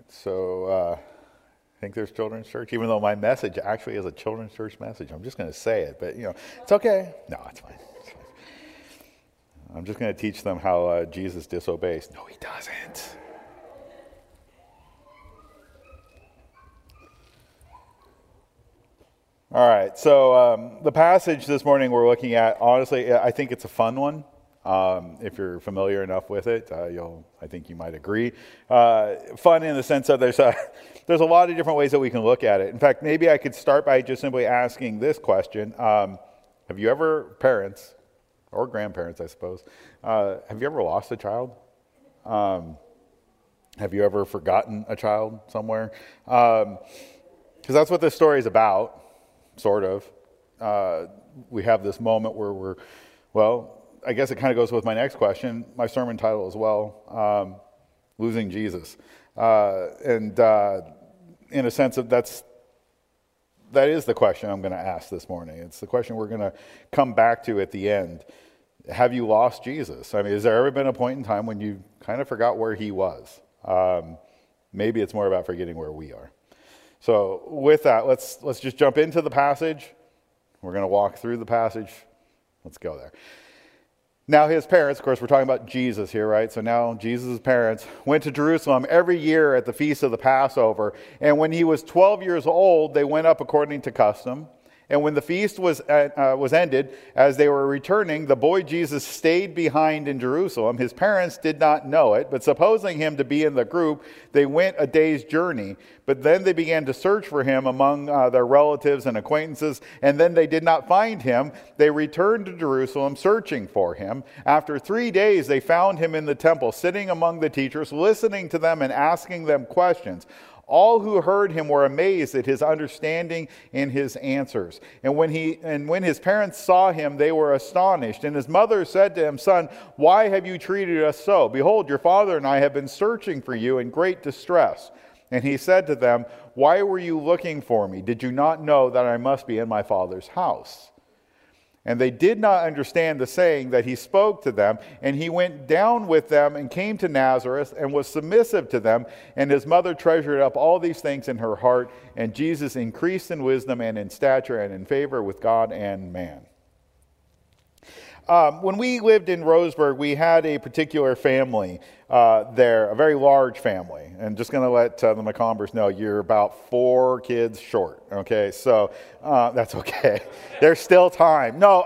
So I think there's children's church, even though my message actually is a children's church message. I'm just going to say it, but it's okay. No, it's fine. I'm just going to teach them how Jesus disobeys. No, he doesn't. All right, so the passage this morning we're looking at, honestly, I think it's a fun one. If you're familiar enough with it, I think you might agree. Fun in the sense that there's a lot of different ways that we can look at it. In fact, maybe I could start by just simply asking this question. Have you ever, parents, or grandparents, I suppose, have you ever lost a child? Have you ever forgotten a child somewhere? Because that's what this story is about, sort of. We have this moment where I guess it kind of goes with my next question, my sermon title as well, Losing Jesus. And in a sense, that is the question I'm going to ask this morning. It's the question we're going to come back to at the end. Have you lost Jesus? I mean, has there ever been a point in time when you kind of forgot where he was? Maybe it's more about forgetting where we are. So with that, let's just jump into the passage. We're going to walk through the passage. Let's go there. Now his parents, of course, we're talking about Jesus here, right? So now Jesus' parents went to Jerusalem every year at the feast of the Passover. And when he was 12 years old, they went up according to custom. And when the feast was ended, as they were returning, the boy Jesus stayed behind in Jerusalem. His parents did not know it, but supposing him to be in the group, they went a day's journey. But then they began to search for him among their relatives and acquaintances, and then they did not find him. They returned to Jerusalem searching for him. After 3 days, they found him in the temple, sitting among the teachers, listening to them and asking them questions. All who heard him were amazed at his understanding and his answers. And when his parents saw him, they were astonished. And his mother said to him, "Son, why have you treated us so? Behold, your father and I have been searching for you in great distress." And he said to them, "Why were you looking for me? Did you not know that I must be in my father's house?" And they did not understand the saying that he spoke to them. And he went down with them and came to Nazareth and was submissive to them. And his mother treasured up all these things in her heart. And Jesus increased in wisdom and in stature and in favor with God and man. When we lived in Roseburg, we had a particular family there, a very large family. And just going to let the McCombers know you're about 4 kids short. Okay, so that's okay. There's still time. No,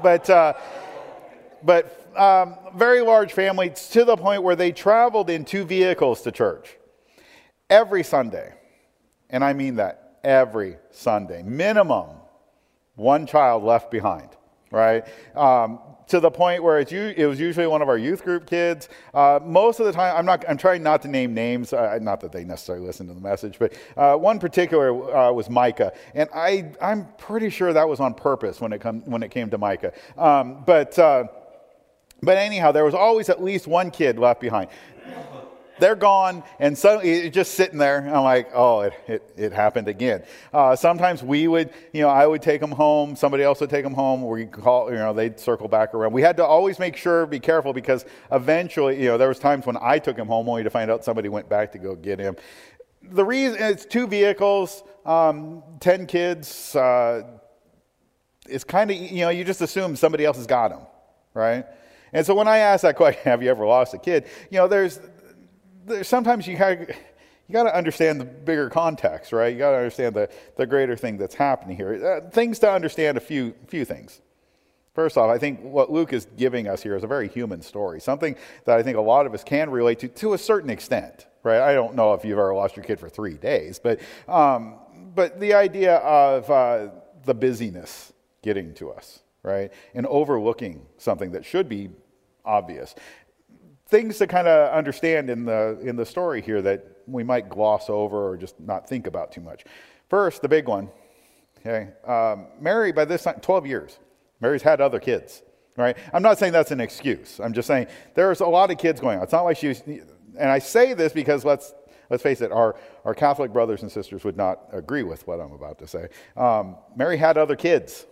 but very large family to the point where they traveled in 2 vehicles to church every Sunday. And I mean that, every Sunday. Minimum 1 child left behind, right? To the point where it was usually one of our youth group kids. Most of the time, I'm trying not to name names, not that they necessarily listen to the message, but one particular was Micah, and I'm pretty sure that was on purpose when it came to Micah. But anyhow, there was always at least 1 kid left behind. They're gone, and suddenly it's just sitting there. I'm like, oh, it happened again. Sometimes I would take them home. Somebody else would take them home. We call, they'd circle back around. We had to always be careful, because eventually, there was times when I took him home only to find out somebody went back to go get him. The reason it's 2 vehicles, 10 kids. It's kind of, you just assume somebody else has got them, right? And so when I ask that question, have you ever lost a kid? There's sometimes you got to understand the bigger context, right? You got to understand the greater thing that's happening here. Things to understand, a few things. First off, I think what Luke is giving us here is a very human story, something that I think a lot of us can relate to a certain extent, right? I don't know if you've ever lost your kid for 3 days, but the idea of the busyness getting to us, right? And overlooking something that should be obvious. Things to kind of understand in the story here that we might gloss over or just not think about too much. First, the big one. Okay, Mary, by this time, 12 years. Mary's had other kids, right? I'm not saying that's an excuse. I'm just saying there's a lot of kids going on. It's not like she's, and I say this because let's face it, our Catholic brothers and sisters would not agree with what I'm about to say. Mary had other kids.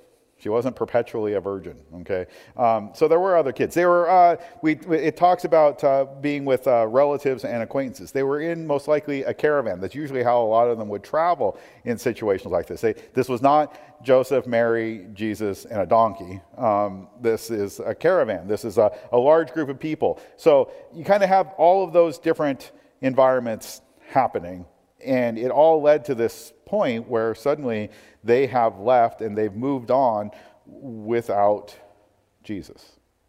She wasn't perpetually a virgin, okay? So there were other kids. They were, it talks about being with relatives and acquaintances. They were in, most likely, a caravan. That's usually how a lot of them would travel in situations like this. This was not Joseph, Mary, Jesus, and a donkey. This is a caravan. This is a large group of people. So you kind of have all of those different environments happening. And it all led to this point where suddenly they have left and they've moved on without Jesus.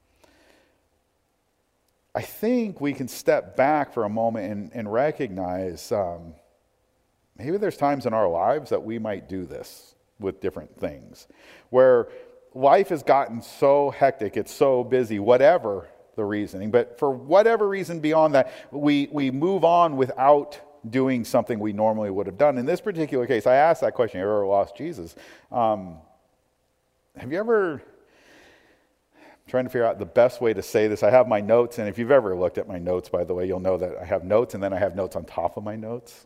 I think we can step back for a moment and recognize maybe there's times in our lives that we might do this with different things, where life has gotten so hectic, it's so busy, whatever the reasoning, but for whatever reason beyond that, we move on without doing something we normally would have done. In this particular case, I asked that question, have you ever lost Jesus? Have you ever, I'm trying to figure out the best way to say this. I have my notes, and if you've ever looked at my notes, by the way, you'll know that I have notes, and then I have notes on top of my notes.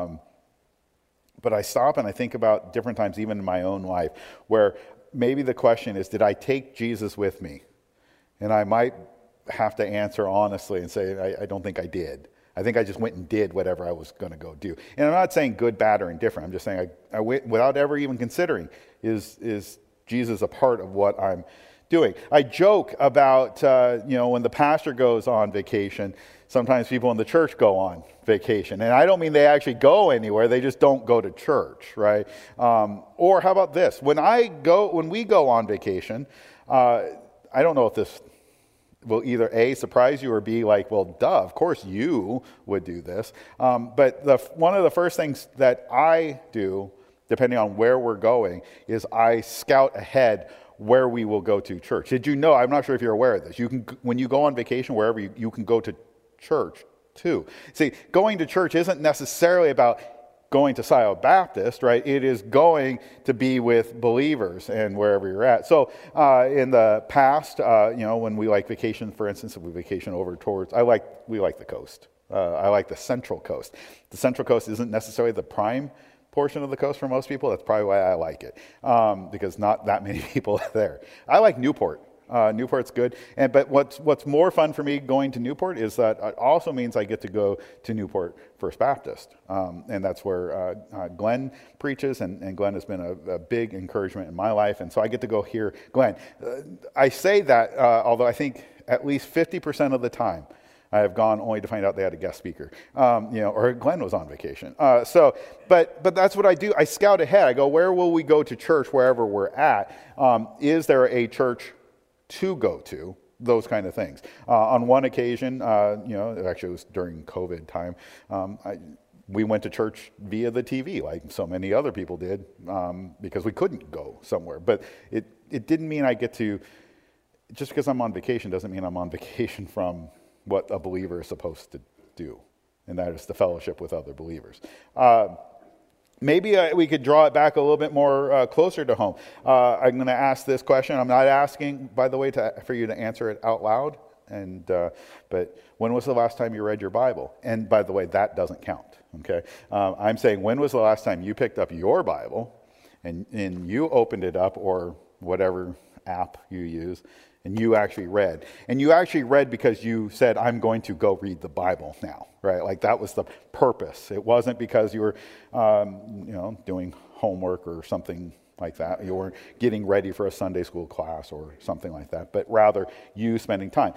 But I stop and I think about different times, even in my own life, where maybe the question is, did I take Jesus with me? And I might have to answer honestly and say, I don't think I did. I think I just went and did whatever I was going to go do. And I'm not saying good, bad, or indifferent. I'm just saying I went without ever even considering, is Jesus a part of what I'm doing? I joke about, when the pastor goes on vacation, sometimes people in the church go on vacation. And I don't mean they actually go anywhere. They just don't go to church, right? Or how about this? When we go on vacation, I don't know if this will either A, surprise you, or B, like, well, duh, of course you would do this. But one of the first things that I do, depending on where we're going, is I scout ahead where we will go to church. Did you know, I'm not sure if you're aware of this, when you go on vacation, wherever you can go to church too. See, going to church isn't necessarily about going to Scioto Baptist, right? It is going to be with believers and wherever you're at. So in the past, when we like vacation, for instance, if we vacation over towards, we like the coast. I like the Central Coast. The Central Coast isn't necessarily the prime portion of the coast for most people. That's probably why I like it, because not that many people are there. I like Newport. Newport's good. But what's more fun for me going to Newport is that it also means I get to go to Newport First Baptist. And that's where Glenn preaches, and Glenn has been a big encouragement in my life. And so I get to go hear Glenn. I say that, although I think at least 50% of the time I have gone only to find out they had a guest speaker, or Glenn was on vacation. But that's what I do. I scout ahead. I go, where will we go to church wherever we're at? Is there a church to go to? Those kind of things. On one occasion, actually it was during COVID time, we went to church via the TV, like so many other people did, because we couldn't go somewhere. But it didn't mean I get to, just because I'm on vacation doesn't mean I'm on vacation from what a believer is supposed to do, and that is the fellowship with other believers. Maybe we could draw it back a little bit more closer to home. I'm going to ask this question. I'm not asking, by the way, for you to answer it out loud. But when was the last time you read your Bible? And by the way, that doesn't count. Okay. I'm saying, when was the last time you picked up your Bible and you opened it up, or whatever app you use, and you actually read? And you actually read because you said, I'm going to go read the Bible now, right? Like that was the purpose. It wasn't because you were, doing homework or something like that. You weren't getting ready for a Sunday school class or something like that, but rather you spending time.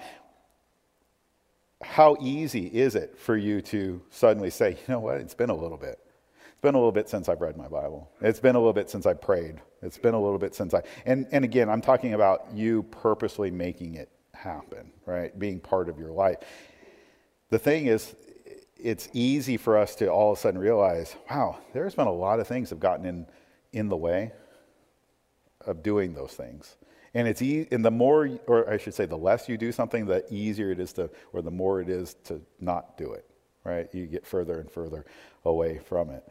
How easy is it for you to suddenly say, you know what, it's been a little bit. It's been a little bit since I've read my Bible. It's been a little bit since I prayed. It's been a little bit since and again, I'm talking about you purposely making it happen, right? Being part of your life. The thing is, it's easy for us to all of a sudden realize, wow, there's been a lot of things that have gotten in the way of doing those things. And and the more, or I should say, the less you do something, the easier it is or the more it is to not do it, right? You get further and further away from it.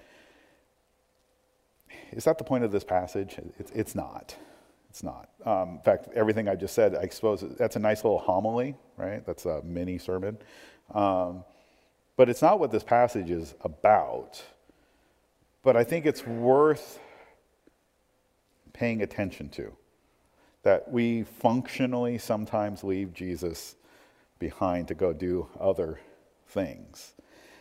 Is that the point of this passage? It's not. It's not. In fact, everything I just said, I suppose that's a nice little homily, right? That's a mini sermon. But it's not what this passage is about. But I think it's worth paying attention to. that we functionally sometimes leave Jesus behind to go do other things.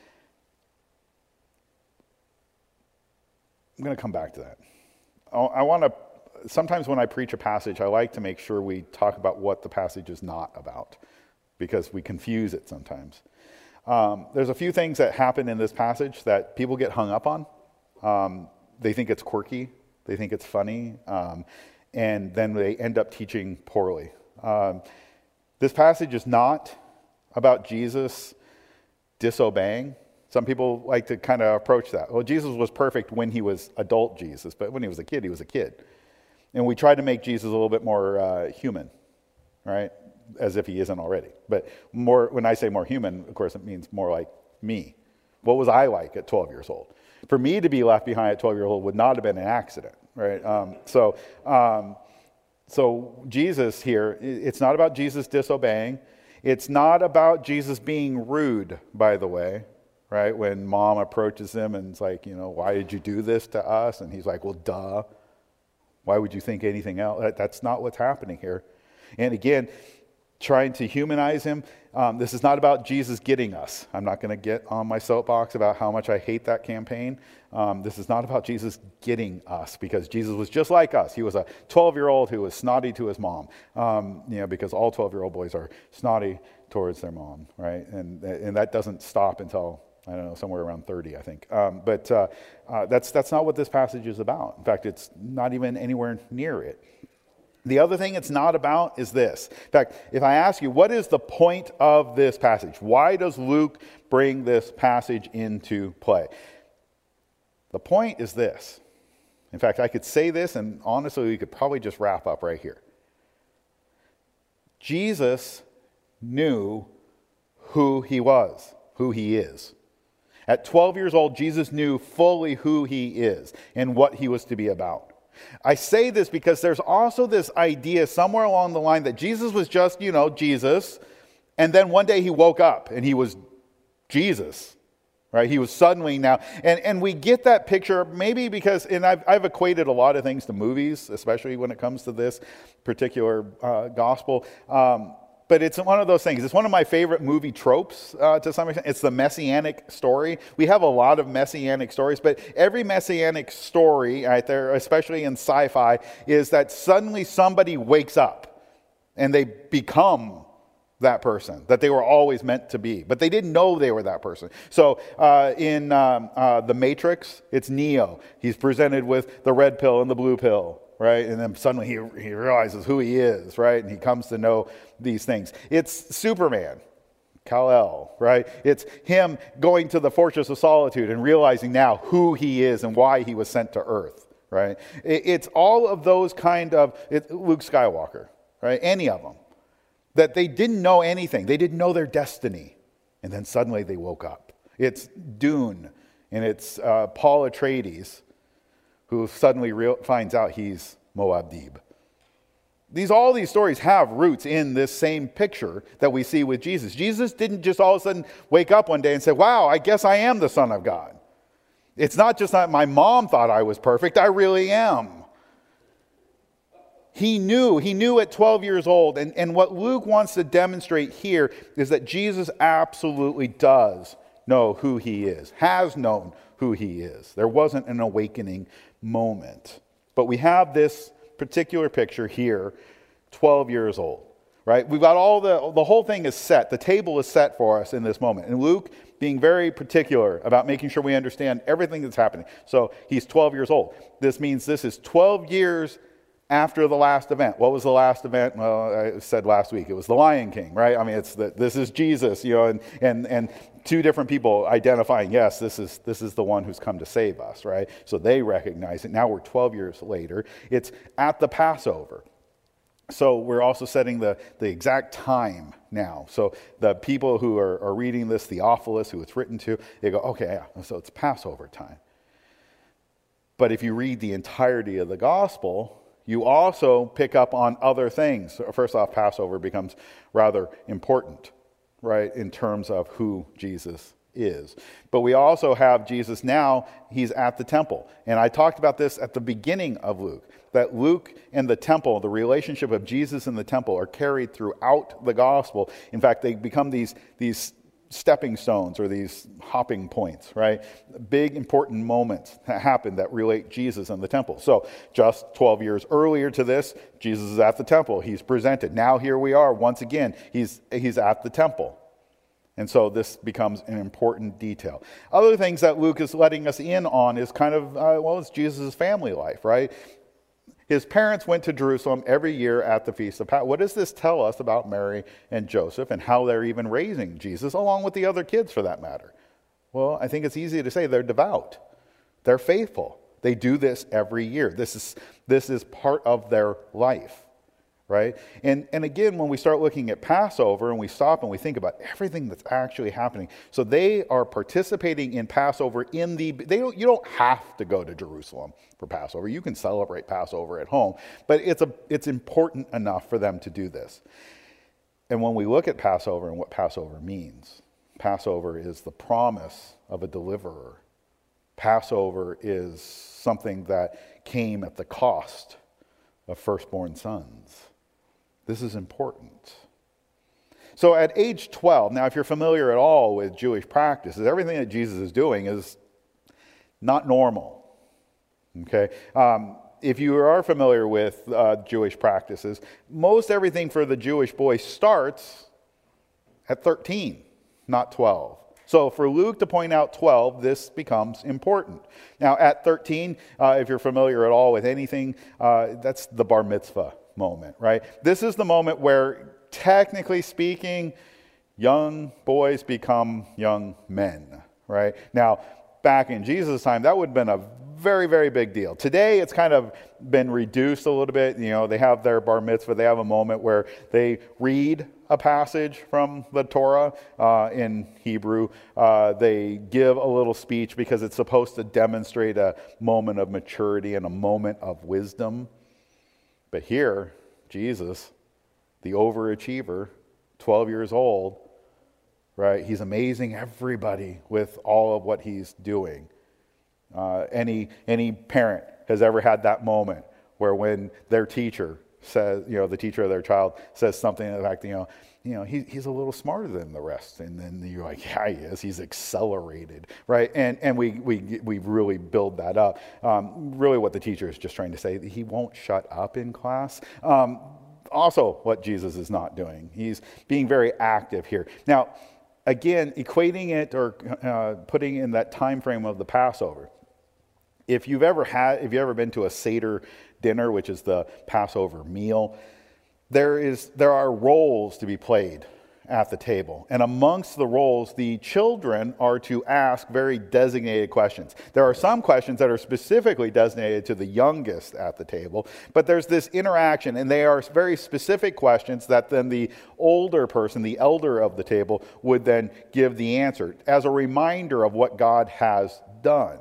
I'm going to come back to that. Sometimes when I preach a passage, I like to make sure we talk about what the passage is not about, because we confuse it sometimes. There's a few things that happen in this passage that people get hung up on. They think it's quirky, they think it's funny, and then they end up teaching poorly. This passage is not about Jesus disobeying. Some people like to kind of approach that. Well, Jesus was perfect when he was adult Jesus, but when he was a kid, he was a kid. And we try to make Jesus a little bit more human, right? As if he isn't already. But more, when I say more human, of course, it means more like me. What was I like at 12 years old? For me to be left behind at 12 years old would not have been an accident, right? So Jesus here, it's not about Jesus disobeying. It's not about Jesus being rude, by the way, right? When mom approaches him and it's like, why did you do this to us? And he's like, well, duh. Why would you think anything else? That's not what's happening here. And again, trying to humanize him. This is not about Jesus getting us. I'm not going to get on my soapbox about how much I hate that campaign. This is not about Jesus getting us, because Jesus was just like us. He was a 12-year-old who was snotty to his mom, because all 12-year-old boys are snotty towards their mom, right? And that doesn't stop until, I don't know, somewhere around 30, I think. But that's not what this passage is about. In fact, it's not even anywhere near it. The other thing it's not about is this. In fact, if I ask you, what is the point of this passage? Why does Luke bring this passage into play? The point is this. In fact, I could say this, and honestly, we could probably just wrap up right here. Jesus knew who he was, who he is. At 12 years old, Jesus knew fully who he is and what he was to be about. I say this because there's also this idea somewhere along the line that Jesus was just, Jesus, and then one day he woke up and he was Jesus, right? He was suddenly now, and we get that picture maybe because, and I've equated a lot of things to movies, especially when it comes to this particular gospel. But it's one of those things. It's one of my favorite movie tropes to some extent. It's the messianic story. We have a lot of messianic stories, but every messianic story out there, especially in sci-fi, is that suddenly somebody wakes up and they become that person that they were always meant to be, but they didn't know they were that person. So in The Matrix, it's Neo. He's presented with the red pill and the blue pill, right? And then suddenly he realizes who he is, right? And he comes to know these things. It's Superman, Kal-El, right? It's him going to the Fortress of Solitude and realizing now who he is and why he was sent to Earth, right? It's all of those Luke Skywalker, right? Any of them. That they didn't know anything. They didn't know their destiny. And then suddenly they woke up. It's Dune, and it's Paul Atreides, who suddenly finds out he's Muad'Dib. All these stories have roots in this same picture that we see with Jesus. Jesus didn't just all of a sudden wake up one day and say, wow, I guess I am the Son of God. It's not just that my mom thought I was perfect, I really am. He knew at 12 years old, and what Luke wants to demonstrate here is that Jesus absolutely does know who he is, has known who he is. There wasn't an awakening moment. But we have this particular picture here, 12 years old, right? We've got the whole thing is set. The table is set for us in this moment. And Luke being very particular about making sure we understand everything that's happening. So he's 12 years old. This means this is 12 years after the last event. What was the last event? Well, I said last week, it was the Lion King, right? I mean, this is Jesus, and two different people identifying, yes, this is the one who's come to save us, right? So they recognize it. Now we're 12 years later. It's at the Passover. So we're also setting the exact time now. So the people who are reading this, Theophilus, who it's written to, they go, okay, yeah, so it's Passover time. But if you read the entirety of the gospel, you also pick up on other things. First off, Passover becomes rather important, right, in terms of who Jesus is. But we also have Jesus now, he's at the temple. And I talked about this at the beginning of Luke, that Luke and the temple, the relationship of Jesus and the temple, are carried throughout the gospel. In fact, they become these stepping stones or these hopping points, right? Big important moments that happen that relate Jesus and the temple. So just 12 years earlier to this, Jesus is at the temple. He's presented. Now here we are once again. He's at the temple. And so this becomes an important detail. Other things that Luke is letting us in on is kind of, it's Jesus' family life, right? His parents went to Jerusalem every year at the Feast of Passover. What does this tell us about Mary and Joseph and how they're even raising Jesus, along with the other kids for that matter? Well, I think it's easy to say they're devout. They're faithful. They do this every year. This is part of their life, right? And again, when we start looking at Passover and we stop and we think about everything that's actually happening, so they are participating in Passover you don't have to go to Jerusalem for Passover. You can celebrate Passover at home, but it's important enough for them to do this. And when we look at Passover and what Passover means, Passover is the promise of a deliverer. Passover is something that came at the cost of firstborn sons. This is important. So at age 12, now if you're familiar at all with Jewish practices, everything that Jesus is doing is not normal. Okay? If you are familiar with Jewish practices, most everything for the Jewish boy starts at 13, not 12. So for Luke to point out 12, this becomes important. Now at 13, if you're familiar at all with anything, that's the bar mitzvah moment, right? This is the moment where, technically speaking, young boys become young men, right? Now, back in Jesus' time, that would have been a very, very big deal. Today, it's kind of been reduced a little bit. You know, they have their bar mitzvah. They have a moment where they read a passage from the Torah in Hebrew. They give a little speech because it's supposed to demonstrate a moment of maturity and a moment of wisdom. But here, Jesus, the overachiever, 12 years old, right? He's amazing everybody with all of what he's doing. Any parent has ever had that moment where when their teacher says, the teacher of their child says something like, he's a little smarter than the rest, and then you're like, yeah, he is. He's accelerated, right? And we really build that up. Really, what the teacher is just trying to say, he won't shut up in class. Also, what Jesus is not doing, he's being very active here. Now, again, equating it or putting in that time frame of the Passover. If you've ever been to a Seder dinner, which is the Passover meal, there are roles to be played at the table. And amongst the roles, the children are to ask very designated questions. There are some questions that are specifically designated to the youngest at the table, but there's this interaction, and they are very specific questions that then the older person, the elder of the table, would then give the answer as a reminder of what God has done.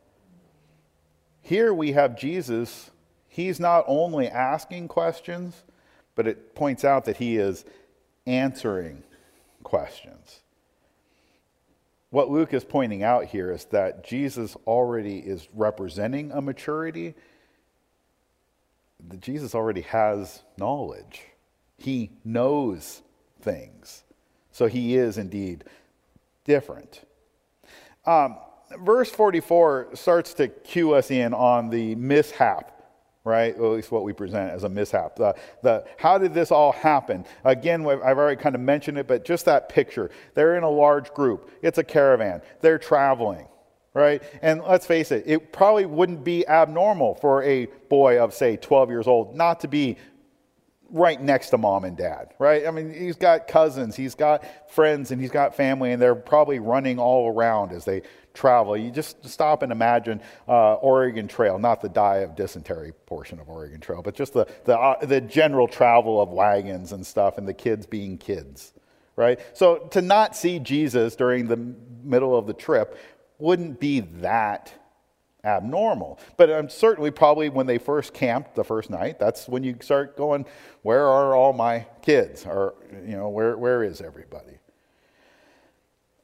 Here we have Jesus. He's not only asking questions, but it points out that he is answering questions. What Luke is pointing out here is that Jesus already is representing a maturity. That Jesus already has knowledge. He knows things. So he is indeed different. Verse 44 starts to cue us in on the mishap, right? Well, at least what we present as a mishap. How did this all happen? Again, I've already kind of mentioned it, but just that picture. They're in a large group. It's a caravan. They're traveling, right? And let's face it, it probably wouldn't be abnormal for a boy of, say, 12 years old not to be right next to mom and dad, right? I mean, he's got cousins, he's got friends, and he's got family, and they're probably running all around as they travel. You just stop and imagine Oregon Trail, not the die of dysentery portion of Oregon Trail, but just the general travel of wagons and stuff, and the kids being kids, right? So to not see Jesus during the middle of the trip wouldn't be that abnormal. But certainly probably when they first camped the first night, that's when you start going, where are all my kids? Or, where is everybody?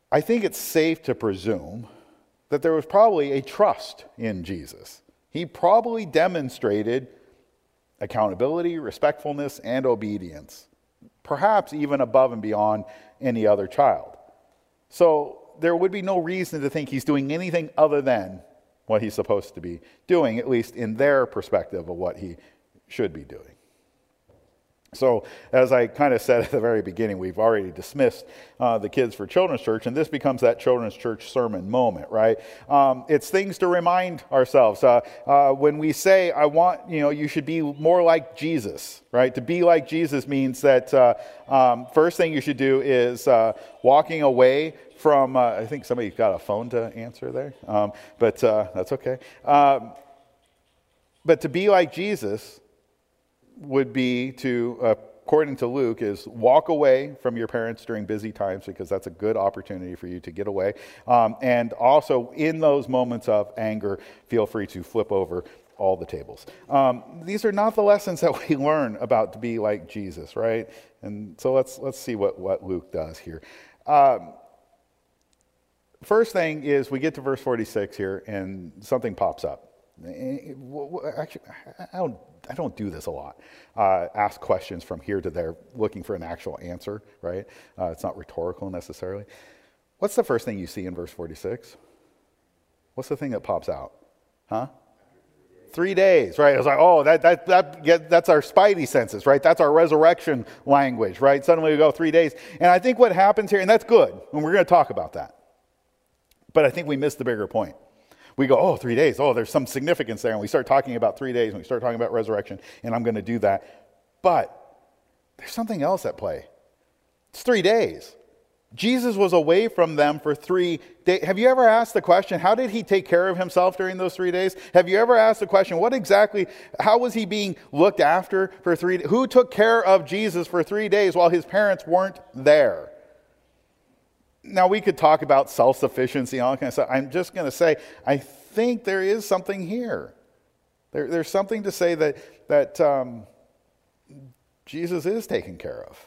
I think it's safe to presume that there was probably a trust in Jesus. He probably demonstrated accountability, respectfulness, and obedience, perhaps even above and beyond any other child. So there would be no reason to think he's doing anything other than what he's supposed to be doing, at least in their perspective of what he should be doing. So, as I kind of said at the very beginning, we've already dismissed the kids for children's church, and this becomes that children's church sermon moment, right? It's things to remind ourselves. When we say, I want, you should be more like Jesus, right? To be like Jesus means that first thing you should do is walking away from, I think somebody's got a phone to answer there, but that's okay. But to be like Jesus would be to, according to Luke, is walk away from your parents during busy times, because that's a good opportunity for you to get away. And also, in those moments of anger, feel free to flip over all the tables. These are not the lessons that we learn about to be like Jesus, right? And so let's see what Luke does here. First thing is we get to verse 46 here, and something pops up. Actually, I don't do this a lot. Ask questions from here to there, looking for an actual answer, right? It's not rhetorical necessarily. What's the first thing you see in verse 46? What's the thing that pops out? 3 days, right? It's like, oh, that's our spidey senses, right? That's our resurrection language, right? Suddenly we go 3 days. And I think what happens here, and that's good, and we're going to talk about that. But I think we miss the bigger point. We go, 3 days. Oh, there's some significance there. And we start talking about 3 days, and we start talking about resurrection, and I'm going to do that. But there's something else at play. It's 3 days. Jesus was away from them for 3 days. Have you ever asked the question, how did he take care of himself during those 3 days? Have you ever asked the question, how was he being looked after for 3 days? Who took care of Jesus for 3 days while his parents weren't there? Now, we could talk about self-sufficiency and all that kind of stuff. I'm just going to say, I think there is something here. There's something to say that Jesus is taken care of.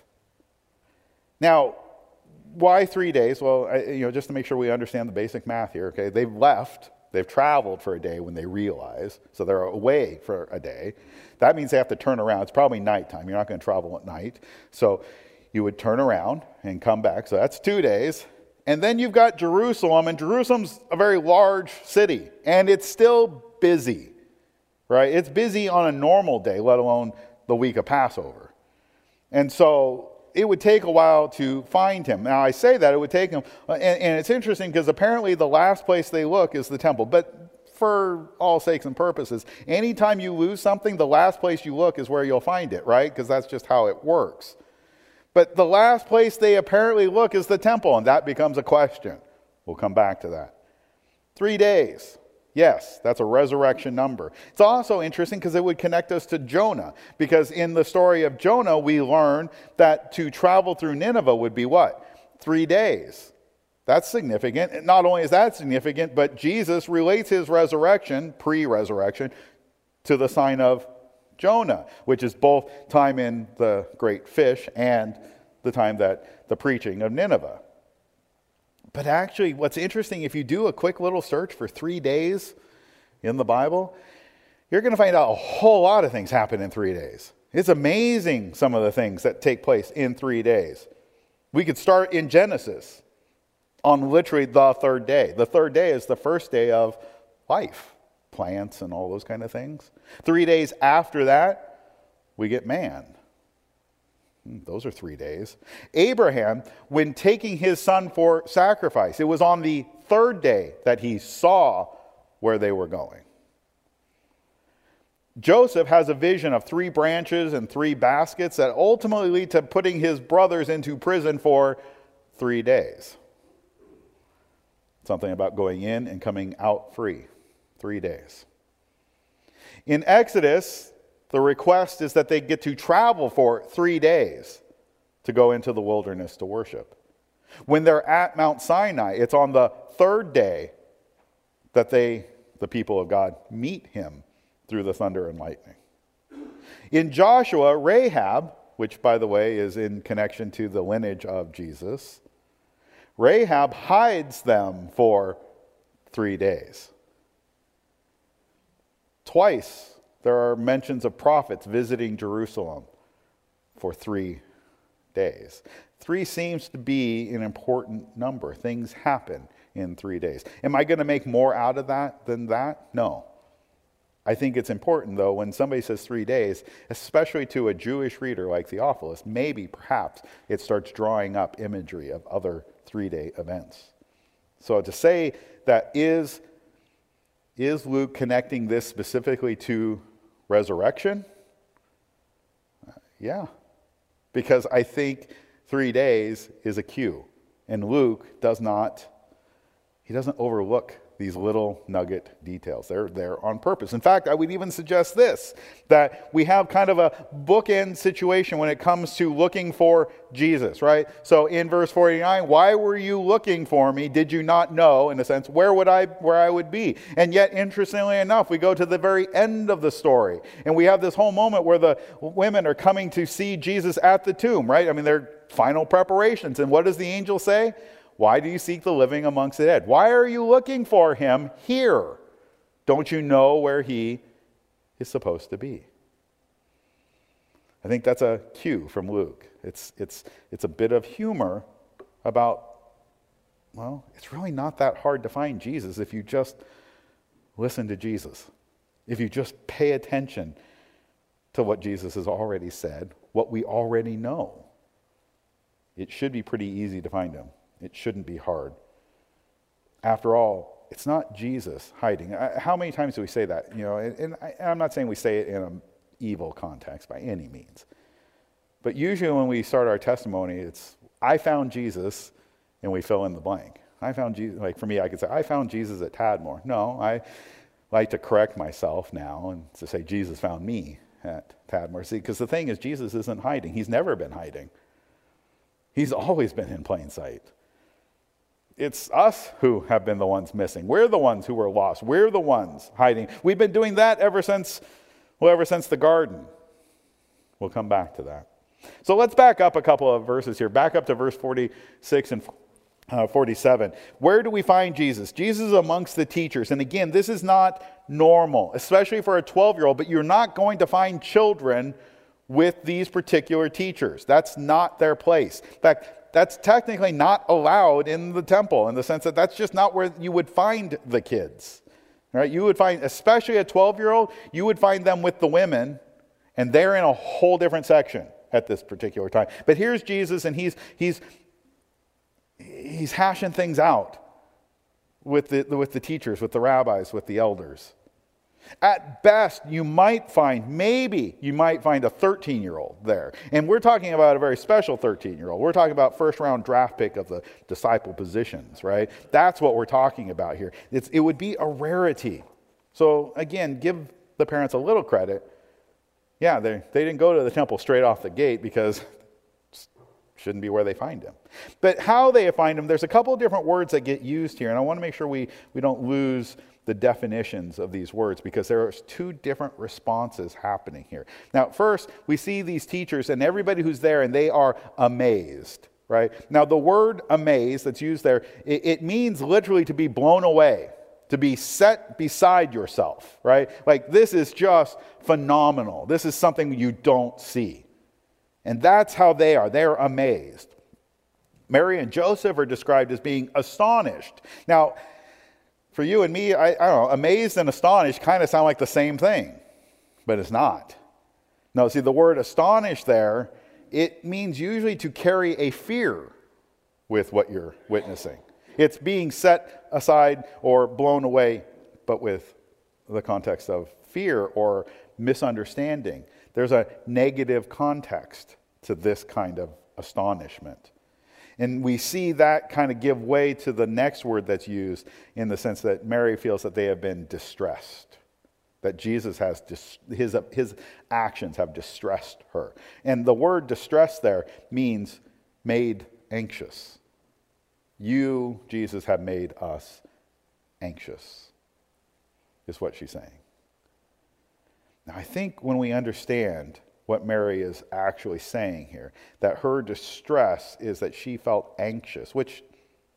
Now, why 3 days? Well, just to make sure we understand the basic math here, okay? They've traveled for a day when they realize, so they're away for a day. That means they have to turn around. It's probably nighttime. You're not going to travel at night. So you would turn around and come back. So that's 2 days. And then you've got Jerusalem, and Jerusalem's a very large city, and it's still busy, right? It's busy on a normal day, let alone the week of Passover. And so it would take a while to find him. Now, I say that it would take him, and it's interesting because apparently the last place they look is the temple. But for all sakes and purposes, anytime you lose something, the last place you look is where you'll find it, right? Because that's just how it works. But the last place they apparently look is the temple, and that becomes a question. We'll come back to that. 3 days. Yes, that's a resurrection number. It's also interesting because it would connect us to Jonah, because in the story of Jonah, we learn that to travel through Nineveh would be what? 3 days. That's significant. And not only is that significant, but Jesus relates his resurrection, pre-resurrection, to the sign of Jonah, which is both time in the great fish and the time that the preaching of Nineveh. But actually, what's interesting, if you do a quick little search for 3 days in the Bible, you're going to find out a whole lot of things happen in 3 days. It's amazing, some of the things that take place in 3 days. We could start in Genesis on literally the third day. The third day is the first day of life. Plants and all those kind of things. 3 days after that, we get man. Those are 3 days. Abraham, when taking his son for sacrifice, it was on the third day that he saw where they were going. Joseph has a vision of 3 branches and 3 baskets that ultimately lead to putting his brothers into prison for 3 days. Something about going in and coming out free. 3 days. In Exodus, the request is that they get to travel for 3 days to go into the wilderness to worship. When they're at Mount Sinai, it's on the third day that the people of God, meet him through the thunder and lightning. In Joshua, Rahab, which by the way is in connection to the lineage of Jesus, Rahab hides them for 3 days. Twice there are mentions of prophets visiting Jerusalem for 3 days. 3 seems to be an important number. Things happen in 3 days. Am I going to make more out of that than that? No. I think it's important, though, when somebody says 3 days, especially to a Jewish reader like Theophilus, maybe, perhaps, it starts drawing up imagery of other 3-day events. So to say that is Luke connecting this specifically to resurrection? Yeah. Because I think 3 days is a cue. And Luke doesn't overlook these little nugget details. They're there on purpose. In fact, I would even suggest this, that we have kind of a bookend situation when it comes to looking for Jesus, right? So in verse 49, why were you looking for me? Did you not know, in a sense, where I would be? And yet, interestingly enough, we go to the very end of the story, and we have this whole moment where the women are coming to see Jesus at the tomb, right? I mean, they're final preparations. And what does the angel say? Why do you seek the living amongst the dead? Why are you looking for him here? Don't you know where he is supposed to be? I think that's a cue from Luke. It's a bit of humor about, well, it's really not that hard to find Jesus if you just listen to Jesus. If you just pay attention to what Jesus has already said, what we already know. It should be pretty easy to find him. It shouldn't be hard. After all, it's not Jesus hiding. How many times do we say that? And I'm not saying we say it in an evil context by any means. But usually when we start our testimony, it's, I found Jesus, and we fill in the blank. I found Jesus, like for me, I could say, I found Jesus at Tadmor. No, I like to correct myself now and to say, Jesus found me at Tadmor. See, because the thing is, Jesus isn't hiding. He's never been hiding. He's always been in plain sight. It's us who have been the ones missing. We're the ones who were lost. We're the ones hiding. We've been doing that ever since the garden. We'll come back to that. So let's back up a couple of verses here. Back up to verse 46 and 47. Where do we find Jesus? Jesus is amongst the teachers. And again, this is not normal, especially for a 12-year-old, but you're not going to find children with these particular teachers. That's not their place. In fact, that's technically not allowed in the temple, in the sense that that's just not where you would find the kids. Right? You would find, especially a 12-year-old, you would find them with the women, and they're in a whole different section at this particular time. But here's Jesus, and he's hashing things out with the teachers, with the rabbis, with the elders. At best, you might find a 13-year-old there. And we're talking about a very special 13-year-old. We're talking about first-round draft pick of the disciple positions, right? That's what we're talking about here. It would be a rarity. So, again, give the parents a little credit. Yeah, they didn't go to the temple straight off the gate because it shouldn't be where they find him. But how they find him, there's a couple of different words that get used here, and I want to make sure we don't lose the definitions of these words, because there are 2 different responses happening here. Now, first, we see these teachers and everybody who's there, and they are amazed, right? Now, the word amazed that's used there, it means literally to be blown away, to be set beside yourself, right? Like, this is just phenomenal. This is something you don't see. And that's how they are. They're amazed. Mary and Joseph are described as being astonished. Now, for you and me, I don't know, amazed and astonished kind of sound like the same thing, but it's not. No, see, the word astonished there, it means usually to carry a fear with what you're witnessing. It's being set aside or blown away, but with the context of fear or misunderstanding. There's a negative context to this kind of astonishment. And we see that kind of give way to the next word that's used, in the sense that Mary feels that they have been distressed, that Jesus has his actions have distressed her. And the word distress there means made anxious. You, Jesus, have made us anxious, is what she's saying. Now, I think when we understand what Mary is actually saying here, that her distress is that she felt anxious, which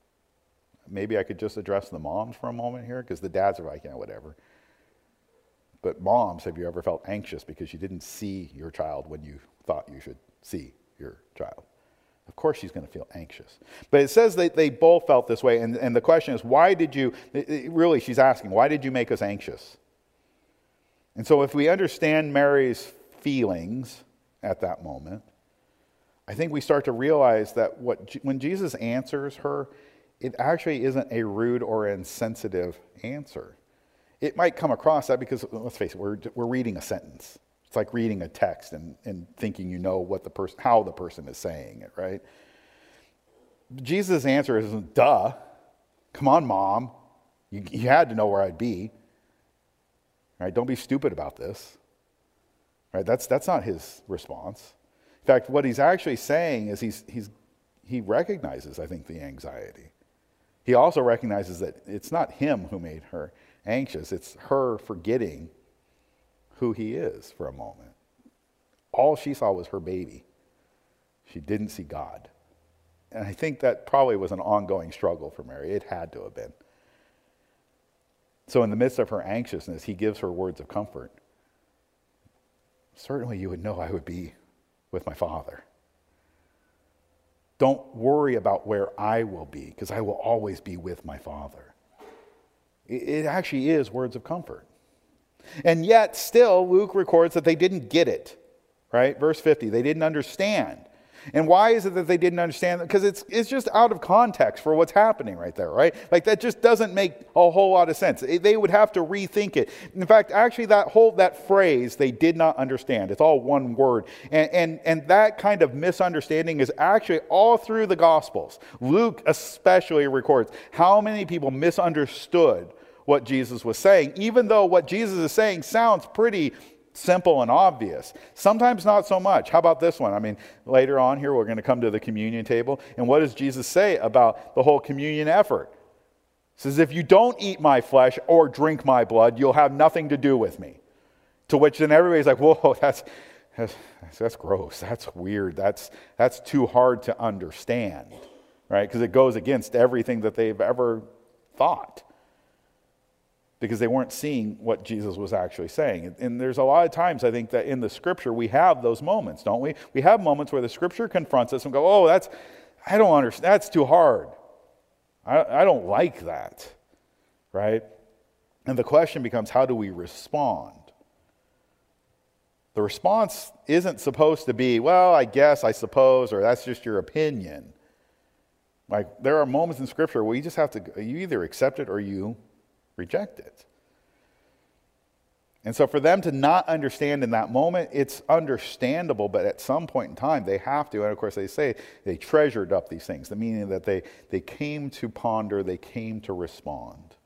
maybe I could just address the moms for a moment here, because the dads are like, yeah, whatever. But moms, have you ever felt anxious because you didn't see your child when you thought you should see your child? Of course she's going to feel anxious. But it says that they both felt this way, and the question is, why did you, really she's asking, why did you make us anxious? And so if we understand Mary's feelings at that moment, I think we start to realize that when Jesus answers her, it actually isn't a rude or insensitive answer. It might come across that because, let's face it, we're reading a sentence. It's like reading a text and thinking you know how the person is saying it, right? Jesus' answer isn't, duh, come on, Mom. You had to know where I'd be. Right? Don't be stupid about this. Right? That's not his response. In fact, what he's actually saying is he recognizes, I think, the anxiety. He also recognizes that it's not him who made her anxious. It's her forgetting who he is for a moment. All she saw was her baby. She didn't see God. And I think that probably was an ongoing struggle for Mary. It had to have been. So in the midst of her anxiousness, he gives her words of comfort. Certainly you would know I would be with my Father. Don't worry about where I will be, because I will always be with my Father. It actually is words of comfort. And yet, still, Luke records that they didn't get it. Right? Verse 50, they didn't understand. And why is it that they didn't understand? Because it's just out of context for what's happening right there, right? Like that just doesn't make a whole lot of sense. They would have to rethink it. In fact, actually that phrase, they did not understand. It's all one word. And that kind of misunderstanding is actually all through the Gospels. Luke especially records how many people misunderstood what Jesus was saying, even though what Jesus is saying sounds pretty simple and obvious. Sometimes not so much. How about this one? I mean, later on here, we're going to come to the communion table. And what does Jesus say about the whole communion effort? He says, if you don't eat my flesh or drink my blood, you'll have nothing to do with me. To which then everybody's like, whoa, that's gross. That's weird. That's too hard to understand, right? Because it goes against everything that they've ever thought. Because they weren't seeing what Jesus was actually saying. And there's a lot of times, I think, that in the Scripture we have those moments, don't we? We have moments where the Scripture confronts us and go, oh, I don't understand, that's too hard. I don't like that, right? And the question becomes, how do we respond? The response isn't supposed to be, well, I guess, I suppose, or that's just your opinion. Like, there are moments in Scripture where you just have to, you either accept it or you reject it. And so for them to not understand in that moment, it's understandable, but at some point in time they have to, and of course they say they treasured up these things, the meaning that they came to ponder, they came to respond.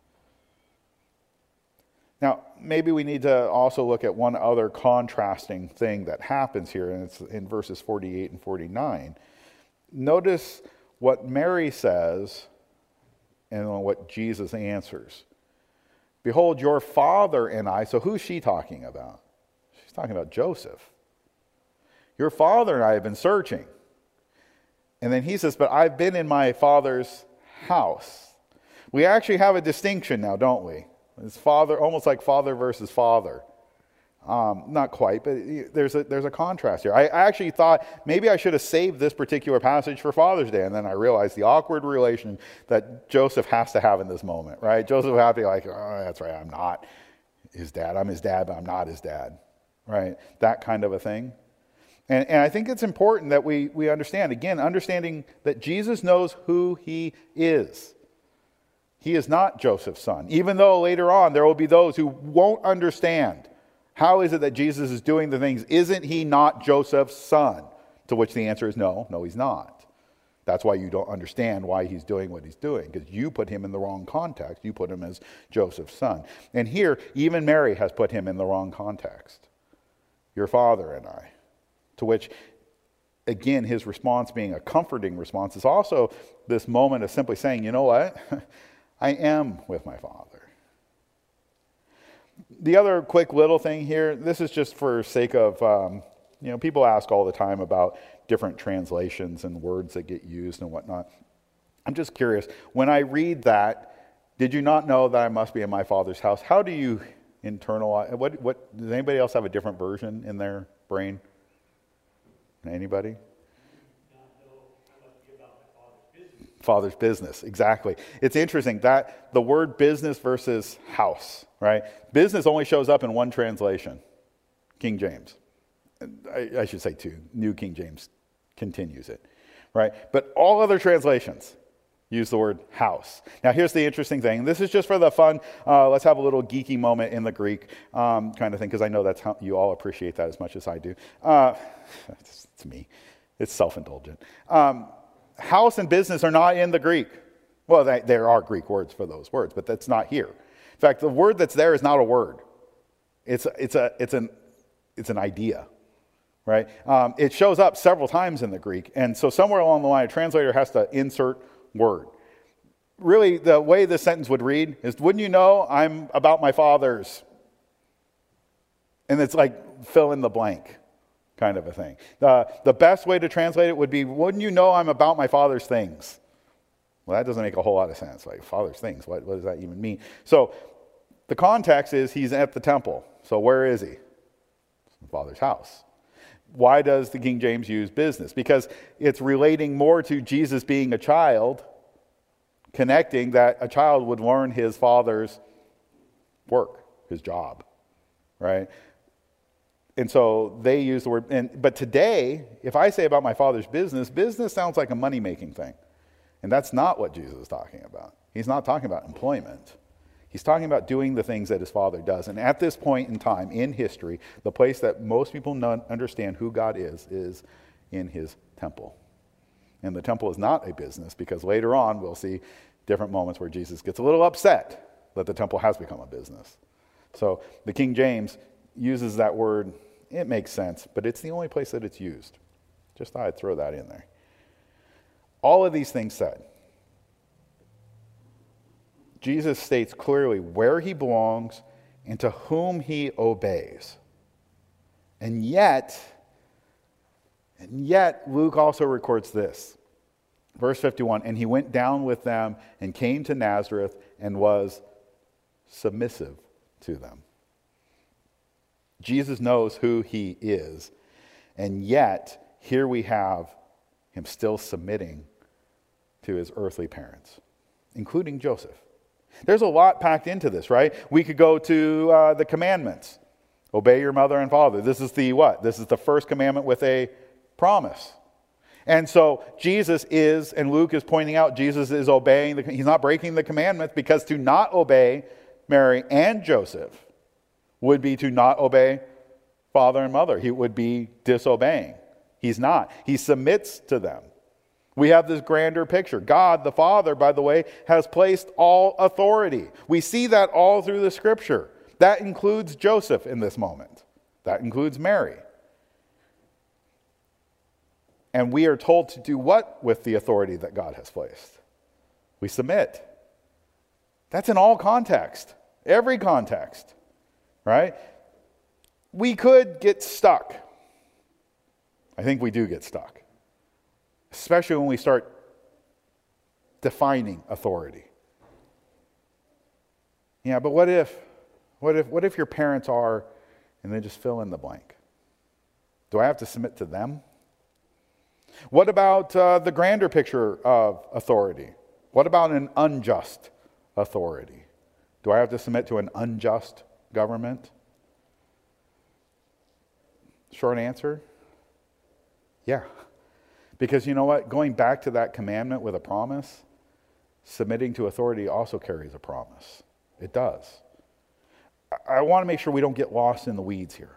Now, maybe we need to also look at one other contrasting thing that happens here, and it's in verses 48 and 49. Notice what Mary says and what Jesus answers. Behold, your father and I. So who's she talking about? She's talking about Joseph. Your father and I have been searching. And then he says, but I've been in my father's house. We actually have a distinction now, don't we? It's father, almost like father versus father. Not quite, but there's a contrast here. I actually thought maybe I should have saved this particular passage for Father's Day, and then I realized the awkward relation that Joseph has to have in this moment, right? Joseph will have to be like, oh, that's right, I'm not his dad. I'm his dad, but I'm not his dad, right? That kind of a thing. And I think it's important that we understand, again, understanding that Jesus knows who he is. He is not Joseph's son, even though later on there will be those who won't understand. How is it that Jesus is doing the things? Isn't he not Joseph's son? To which the answer is no, he's not. That's why you don't understand why he's doing what he's doing, because you put him in the wrong context. You put him as Joseph's son. And here, even Mary has put him in the wrong context. Your father and I. To which, again, his response being a comforting response is also this moment of simply saying, you know what? I am with my Father. The other quick little thing here, this is just for sake of, people ask all the time about different translations and words that get used and whatnot. I'm just curious. When I read that, did you not know that I must be in my Father's house? How do you internalize? What does anybody else have a different version in their brain? Anybody? Father's business, exactly. It's interesting that the word business versus house, right? Business only shows up in one translation, King James. I should say two. New King James continues it, right? But all other translations use the word house. Now, here's the interesting thing. This is just for the fun. Let's have a little geeky moment in the Greek kind of thing, because I know that's how you all appreciate that as much as I do. It's me. It's self-indulgent. House and business are not in the Greek. Well, there are Greek words for those words, but that's not here. In fact, the word that's there is not a word. It's an idea, right? It shows up several times in the Greek, and so somewhere along the line, a translator has to insert word. Really, the way this sentence would read is, wouldn't you know I'm about my Father's? And it's like fill in the blank kind of a thing. The best way to translate it would be, wouldn't you know I'm about my Father's things? Well, that doesn't make a whole lot of sense. Like, Father's things, what does that even mean? So the context is he's at the temple. So where is he? Father's house. Why does the King James use business? Because it's relating more to Jesus being a child, connecting that a child would learn his father's work, his job, right? And so they use the word, but today, if I say about my Father's business, business sounds like a money-making thing. And that's not what Jesus is talking about. He's not talking about employment. He's talking about doing the things that his Father does. And at this point in time in history, the place that most people understand who God is in his temple. And the temple is not a business, because later on we'll see different moments where Jesus gets a little upset that the temple has become a business. So the King James uses that word. It makes sense, but it's the only place that it's used. Just thought I'd throw that in there. All of these things said, Jesus states clearly where he belongs and to whom he obeys. And yet, Luke also records this. Verse 51, and he went down with them and came to Nazareth and was submissive to them. Jesus knows who he is, and yet here we have him still submitting to his earthly parents, including Joseph. There's a lot packed into this, right? We could go to the commandments. Obey your mother and father. This is the what? This is the first commandment with a promise. And so Jesus is, and Luke is pointing out, Jesus is obeying, he's not breaking the commandments, because to not obey Mary and Joseph would be to not obey father and mother. He would be disobeying. He's not. He submits to them. We have this grander picture. God, the Father, by the way, has placed all authority. We see that all through the Scripture. That includes Joseph in this moment. That includes Mary. And we are told to do what with the authority that God has placed? We submit. That's in all context. Every context. Right? We could get stuck. I think we do get stuck. Especially when we start defining authority. Yeah, but what if your parents are, and they just fill in the blank? Do I have to submit to them? What about the grander picture of authority? What about an unjust authority? Do I have to submit to an unjust government? Short answer, yeah. Because you know what? Going back to that commandment with a promise, submitting to authority also carries a promise. It does. I want to make sure we don't get lost in the weeds here.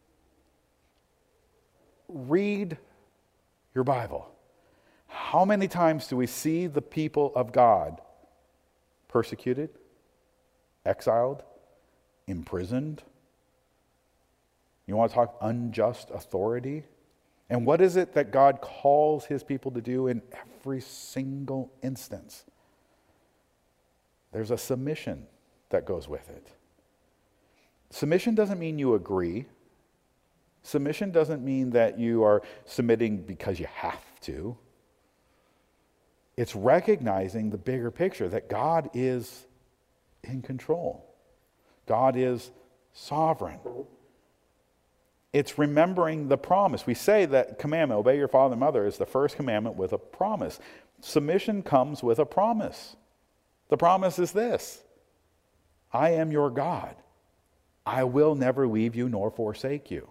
Read your Bible. How many times do we see the people of God persecuted, exiled, imprisoned? You want to talk unjust authority? And what is it that God calls his people to do in every single instance? There's a submission that goes with it. Submission doesn't mean you agree. Submission doesn't mean that you are submitting because you have to. It's recognizing the bigger picture that God is in control. God is sovereign. It's remembering the promise. We say that commandment, obey your father and mother, is the first commandment with a promise. Submission comes with a promise. The promise is this: I am your God. I will never leave you nor forsake you.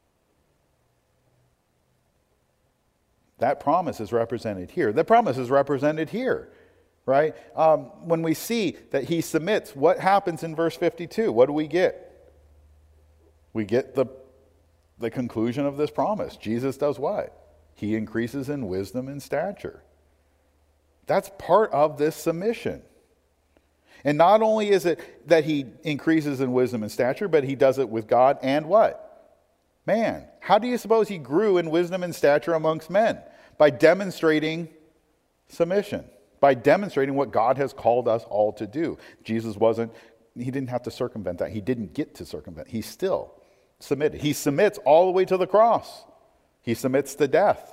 That promise is represented here. The promise is represented here, right? When we see that he submits, what happens in verse 52? What do we get? We get the conclusion of this promise. Jesus does what? He increases in wisdom and stature. That's part of this submission. And not only is it that he increases in wisdom and stature, but he does it with God and what? Man. How do you suppose he grew in wisdom and stature amongst men? By demonstrating submission. By demonstrating what God has called us all to do. Jesus he didn't have to circumvent that. He didn't get to circumvent. He still submitted. He submits all the way to the cross. He submits to death.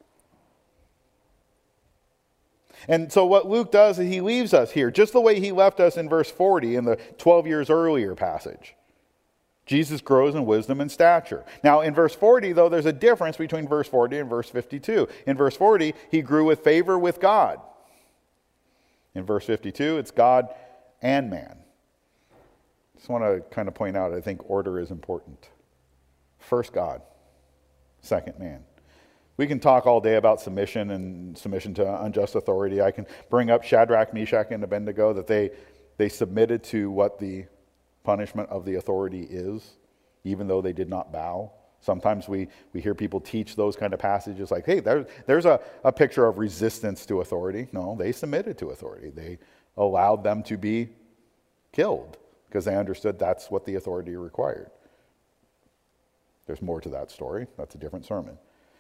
And so what Luke does is he leaves us here, just the way he left us in verse 40 in the 12 years earlier passage. Jesus grows in wisdom and stature. Now in verse 40, though, there's a difference between verse 40 and verse 52. In verse 40, he grew with favor with God. In verse 52, it's God and man. Just want to kind of point out, I think order is important. First God, second man. We can talk all day about submission and submission to unjust authority. I can bring up Shadrach, Meshach, and Abednego, that they submitted to what the punishment of the authority is, even though they did not bow. Sometimes we hear people teach those kind of passages like, hey, there's a picture of resistance to authority. No, they submitted to authority. They allowed them to be killed because they understood that's what the authority required. There's more to that story. That's a different sermon.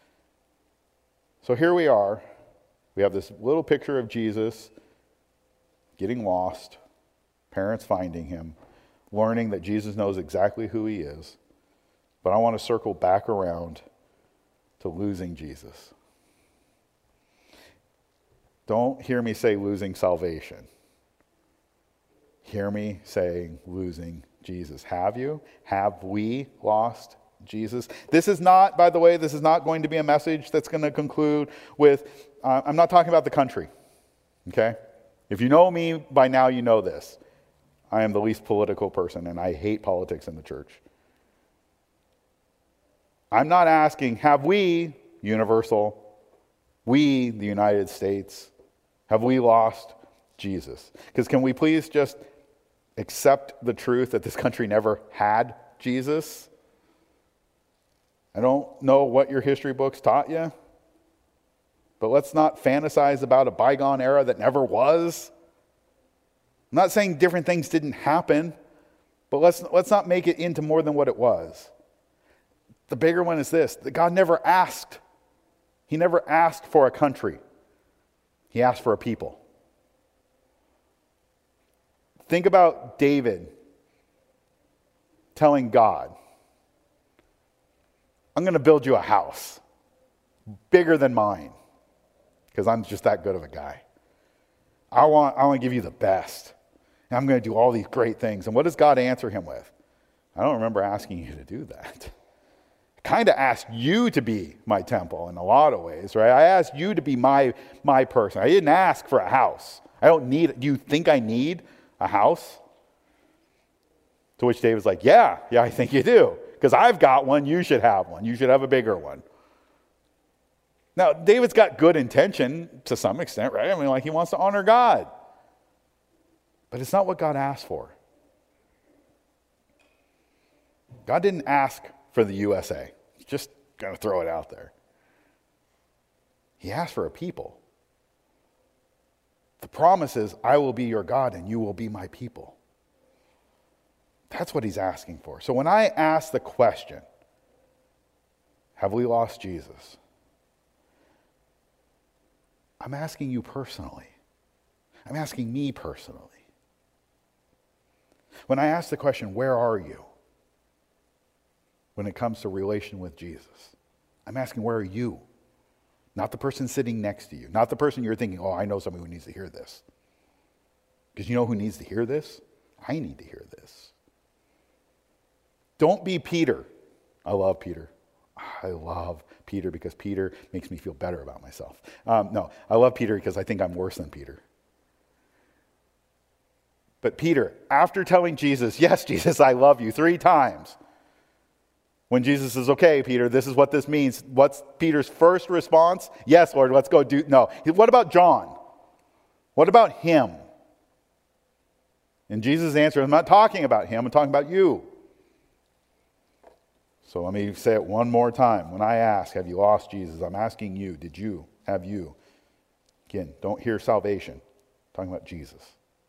So here we are. We have this little picture of Jesus getting lost, parents finding him, learning that Jesus knows exactly who he is. But I want to circle back around to losing Jesus. Don't hear me say losing salvation. Hear me saying losing Jesus. Have you? Have we lost Jesus? This is not, by the way, this is not going to be a message that's going to conclude with, I'm not talking about the country, okay? If you know me by now, you know this. I am the least political person, and I hate politics in the church. I'm not asking, have we, universal, we, the United States, have we lost Jesus? Because can we please just accept the truth that this country never had Jesus? I don't know what your history books taught you, but let's not fantasize about a bygone era that never was. I'm not saying different things didn't happen, but let's not make it into more than what it was. The bigger one is this, that God never asked. He never asked for a country. He asked for a people. Think about David telling God, I'm going to build you a house bigger than mine because I'm just that good of a guy. I want to give you the best. And I'm going to do all these great things. And what does God answer him with? I don't remember asking you to do that. I kind of asked you to be my temple in a lot of ways, right? I asked you to be my person. I didn't ask for a house. Do you think I need a house? To which David's like, yeah, I think you do. Because I've got one, you should have one. You should have a bigger one. Now, David's got good intention to some extent, right? I mean, like he wants to honor God. But it's not what God asked for. God didn't ask for the USA. Just going to throw it out there. He asked for a people. The promise is, I will be your God and you will be my people. That's what he's asking for. So when I ask the question, have we lost Jesus? I'm asking you personally. I'm asking me personally. When I ask the question, where are you? When it comes to relation with Jesus, I'm asking, where are you? Not the person sitting next to you. Not the person you're thinking, oh, I know somebody who needs to hear this. Because you know who needs to hear this? I need to hear this. Don't be Peter. I love Peter. I love Peter because Peter makes me feel better about myself. No, I love Peter because I think I'm worse than Peter. But Peter, after telling Jesus, yes, Jesus, I love you 3 times, when Jesus says, okay, Peter, this is what this means, what's Peter's first response? Yes, Lord, let's go do. No. What about John? What about him? And Jesus answered, I'm not talking about him, I'm talking about you. So let me say it one more time. When I ask, have you lost Jesus? I'm asking you, did you? Have you? Again, don't hear salvation. I'm talking about Jesus.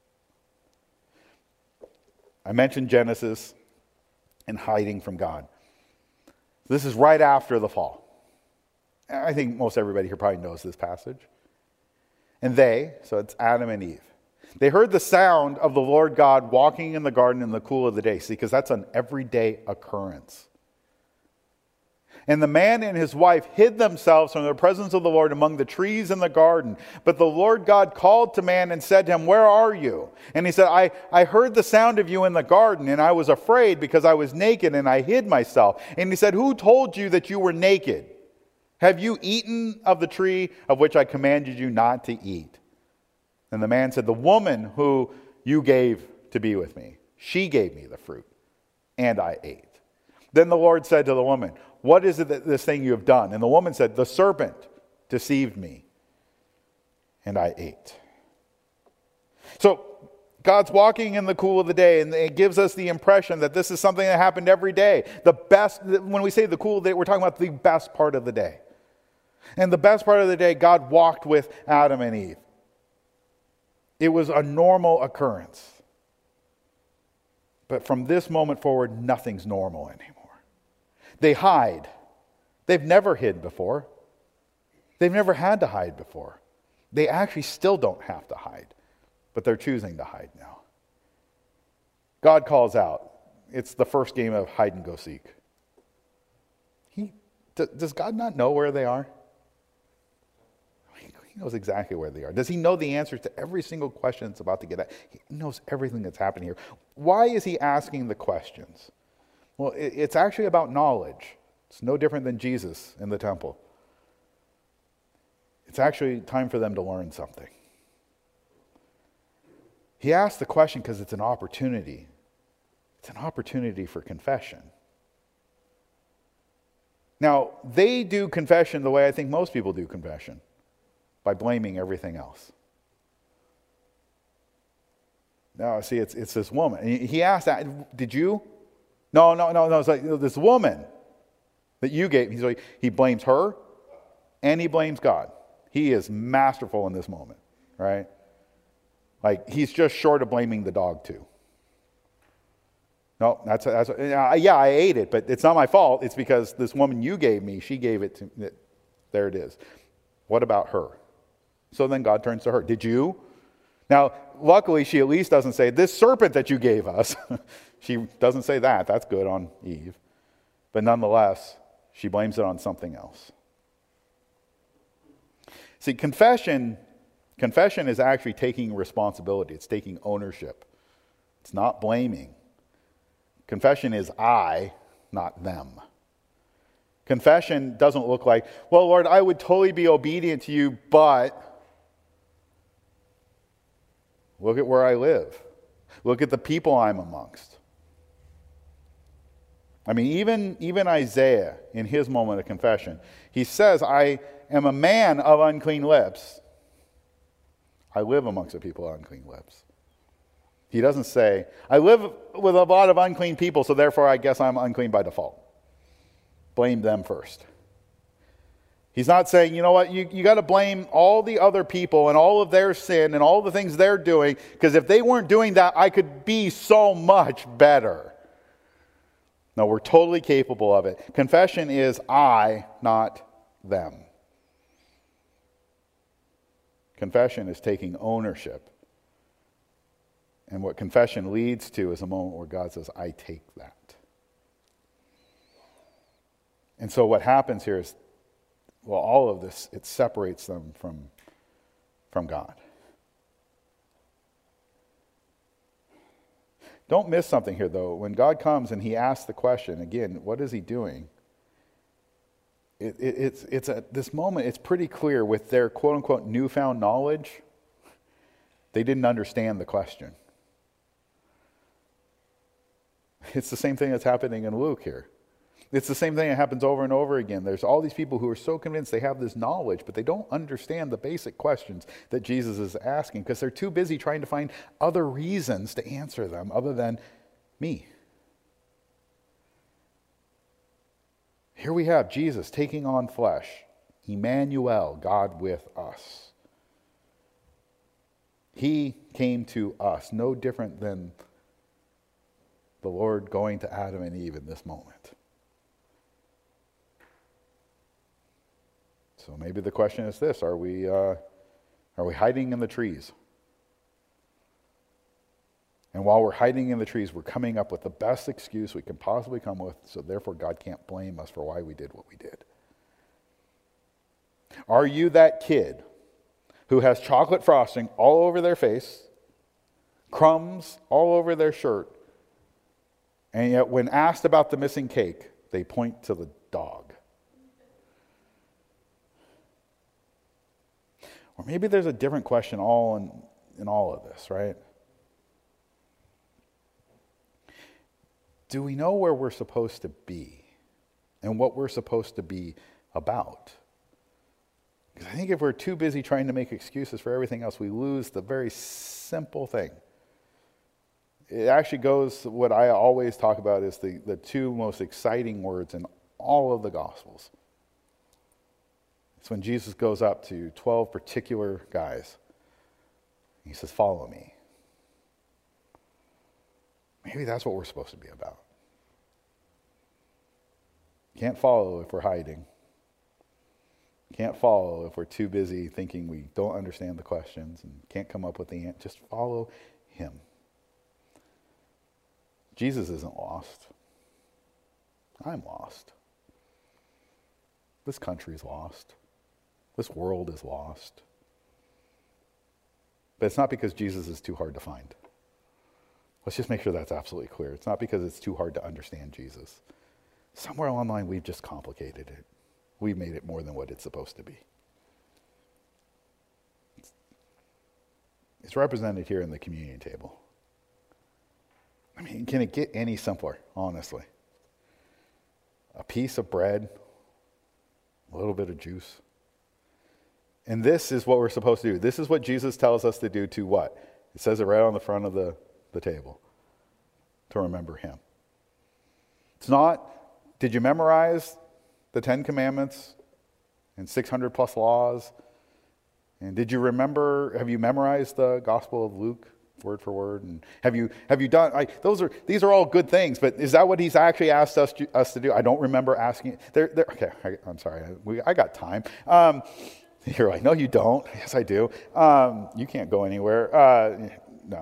I mentioned Genesis and hiding from God. This is right after the fall. I think most everybody here probably knows this passage. And they, so it's Adam and Eve, they heard the sound of the Lord God walking in the garden in the cool of the day. See, because that's an everyday occurrence. And the man and his wife hid themselves from the presence of the Lord among the trees in the garden. But the Lord God called to man and said to him, where are you? And he said, I heard the sound of you in the garden, and I was afraid because I was naked and I hid myself. And he said, who told you that you were naked? Have you eaten of the tree of which I commanded you not to eat? And the man said, the woman who you gave to be with me, she gave me the fruit, and I ate. Then the Lord said to the woman, what is it that this thing you have done? And the woman said, the serpent deceived me, and I ate. So God's walking in the cool of the day, and it gives us the impression that this is something that happened every day. The best, when we say the cool day, we're talking about the best part of the day. And the best part of the day, God walked with Adam and Eve. It was a normal occurrence. But from this moment forward, nothing's normal anymore. They hide. They've never hid before. They've never had to hide before. They actually still don't have to hide, but they're choosing to hide now. God calls out. It's the first game of hide and go seek. Does God not know where they are? He knows exactly where they are. Does he know the answers to every single question that's about to get at? He knows everything that's happening here. Why is he asking the questions? Well, it's actually about knowledge. It's no different than Jesus in the temple. It's actually time for them to learn something. He asked the question because it's an opportunity. It's an opportunity for confession. Now, they do confession the way I think most people do confession, by blaming everything else. Now, see, it's this woman. He asked that, did you? No. It's like this woman that you gave. So he blames her and he blames God. He is masterful in this moment, right? Like he's just short of blaming the dog too. No, yeah, I ate it, but it's not my fault. It's because this woman you gave me, she gave it to me. There it is. What about her? So then God turns to her. Did you? Now, luckily, she at least doesn't say, this serpent that you gave us. She doesn't say that. That's good on Eve. But nonetheless, she blames it on something else. See, confession is actually taking responsibility. It's taking ownership. It's not blaming. Confession is I, not them. Confession doesn't look like, well, Lord, I would totally be obedient to you, but look at where I live. Look at the people I'm amongst. I mean, even Isaiah, in his moment of confession, he says, I am a man of unclean lips. I live amongst the people of unclean lips. He doesn't say, I live with a lot of unclean people, so therefore I guess I'm unclean by default. Blame them first. He's not saying, you know what, you got to blame all the other people and all of their sin and all the things they're doing, because if they weren't doing that, I could be so much better. No, we're totally capable of it. Confession is I, not them. Confession is taking ownership. And what confession leads to is a moment where God says, I take that. And so what happens here is well, all of this, it separates them from God. Don't miss something here, though. When God comes and he asks the question, again, what is he doing? It's at this moment, it's pretty clear with their quote-unquote newfound knowledge, they didn't understand the question. It's the same thing that's happening in Luke here. It's the same thing that happens over and over again. There's all these people who are so convinced they have this knowledge, but they don't understand the basic questions that Jesus is asking because they're too busy trying to find other reasons to answer them other than me. Here we have Jesus taking on flesh, Emmanuel, God with us. He came to us, no different than the Lord going to Adam and Eve in this moment. So maybe the question is this: Are we hiding in the trees? And while we're hiding in the trees, we're coming up with the best excuse we can possibly come with, so therefore God can't blame us for why we did what we did. Are you that kid who has chocolate frosting all over their face, crumbs all over their shirt, and yet when asked about the missing cake, they point to the dog? Or maybe there's a different question in all of this, right? Do we know where we're supposed to be and what we're supposed to be about? Because I think if we're too busy trying to make excuses for everything else, we lose the very simple thing. It actually goes, what I always talk about is the two most exciting words in all of the Gospels. It's when Jesus goes up to 12 particular guys. He says, "Follow me." Maybe that's what we're supposed to be about. Can't follow if we're hiding. Can't follow if we're too busy thinking we don't understand the questions and can't come up with the answer. Just follow him. Jesus isn't lost. I'm lost. This country is lost. This world is lost. But it's not because Jesus is too hard to find. Let's just make sure that's absolutely clear. It's not because it's too hard to understand Jesus. Somewhere along the line, we've just complicated it. We've made it more than what it's supposed to be. It's represented here in the communion table. I mean, can it get any simpler, honestly? A piece of bread, a little bit of juice. And this is what we're supposed to do. This is what Jesus tells us to do to what? It says it right on the front of the table. To remember him. It's not, did you memorize the 10 Commandments and 600 plus laws? And have you memorized the Gospel of Luke word for word? And have you done, these are all good things, but is that what he's actually asked us to do? I don't remember asking. Okay, I'm sorry. I got time. You're like, no, you don't. Yes, I do. You can't go anywhere. No.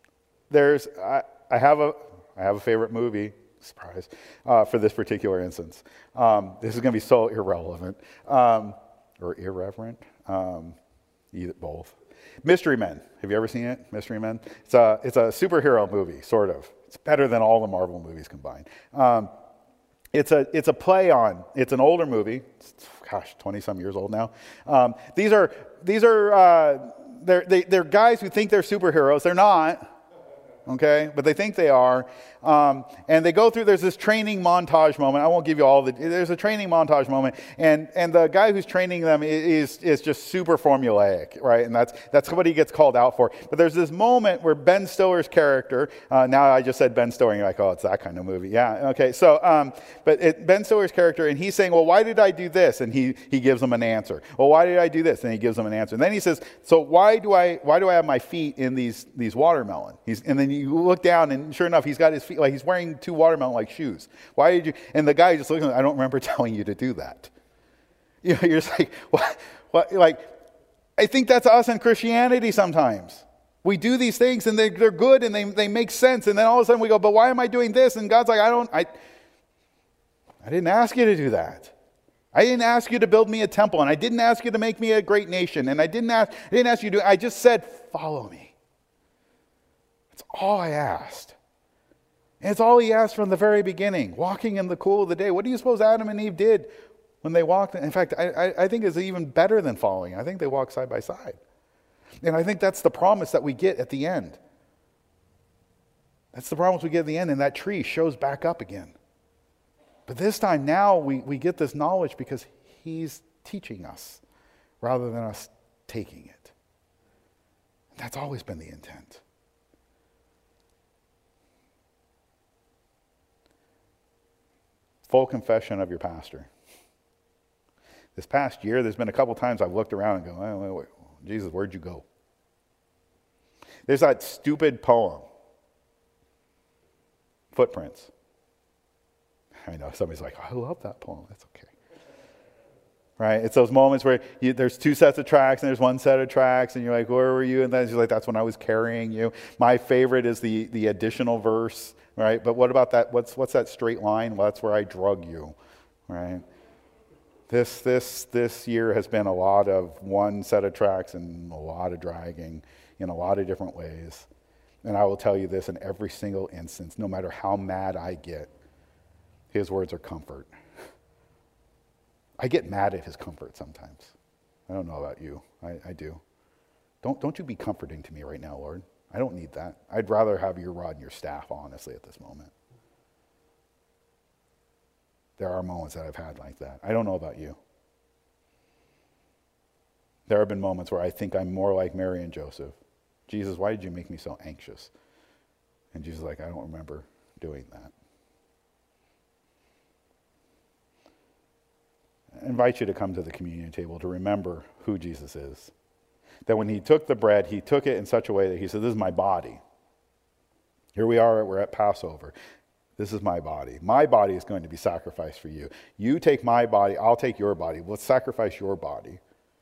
I have a favorite movie, surprise, for this particular instance. This is going to be so irrelevant, or irreverent, either both. Mystery Men. Have you ever seen it? Mystery Men. It's a superhero movie, sort of. It's better than all the Marvel movies combined. It's a play on. It's an older movie. It's, 20-some years old now. They're guys who think they're superheroes. They're not. Okay, but they think they are, and they go through. There's this training montage moment. I won't give you all there's a training montage moment, and the guy who's training them is just super formulaic, right? And that's what he gets called out for. But there's this moment where Ben Stiller's character. Now I just said Ben Stiller, and you're like, oh, it's that kind of movie. Yeah, okay. So, Ben Stiller's character, and he's saying, well, why did I do this? And he gives them an answer. Well, why did I do this? And he gives them an answer. And then he says, so why do I have my feet in these watermelon? And then you look down, and sure enough, he's got his feet, like he's wearing two watermelon-like shoes. Why did you? And the guy just looks at him, I don't remember telling you to do that. You're just like, what? Like, I think that's us in Christianity sometimes. We do these things, and they're good, and they make sense, and then all of a sudden we go, but why am I doing this? And God's like, I didn't ask you to do that. I didn't ask you to build me a temple, and I didn't ask you to make me a great nation, and I didn't ask you to, I just said, follow me. That's all I asked. And it's all he asked from the very beginning, walking in the cool of the day. What do you suppose Adam and Eve did when they walked? In fact, I think it's even better than following. I think they walked side by side. And I think that's the promise that we get at the end. That's the promise we get at the end, and that tree shows back up again. But this time now we get this knowledge because he's teaching us rather than us taking it. That's always been the intent. Full confession of your pastor. This past year, there's been a couple times I've looked around and go, wait, Jesus, where'd you go? There's that stupid poem, Footprints. I know, somebody's like, I love that poem. That's okay. Right? It's those moments where there's two sets of tracks and there's one set of tracks and you're like, where were you? And then you're like, that's when I was carrying you. My favorite is the additional verse, right? But what about that? What's that straight line? Well, that's where I drug you, right? This year has been a lot of one set of tracks and a lot of dragging in a lot of different ways. And I will tell you this, in every single instance, no matter how mad I get, his words are comfort. I get mad at his comfort sometimes. I don't know about you. I do. Don't you be comforting to me right now, Lord. I don't need that. I'd rather have your rod and your staff, honestly, at this moment. There are moments that I've had like that. I don't know about you. There have been moments where I think I'm more like Mary and Joseph. Jesus, why did you make me so anxious? And Jesus is like, I don't remember doing that. I invite you to come to the communion table to remember who Jesus is. That when he took the bread, he took it in such a way that he said, this is my body. Here we are, we're at Passover. This is my body. My body is going to be sacrificed for you. You take my body, I'll take your body. Let's sacrifice your body.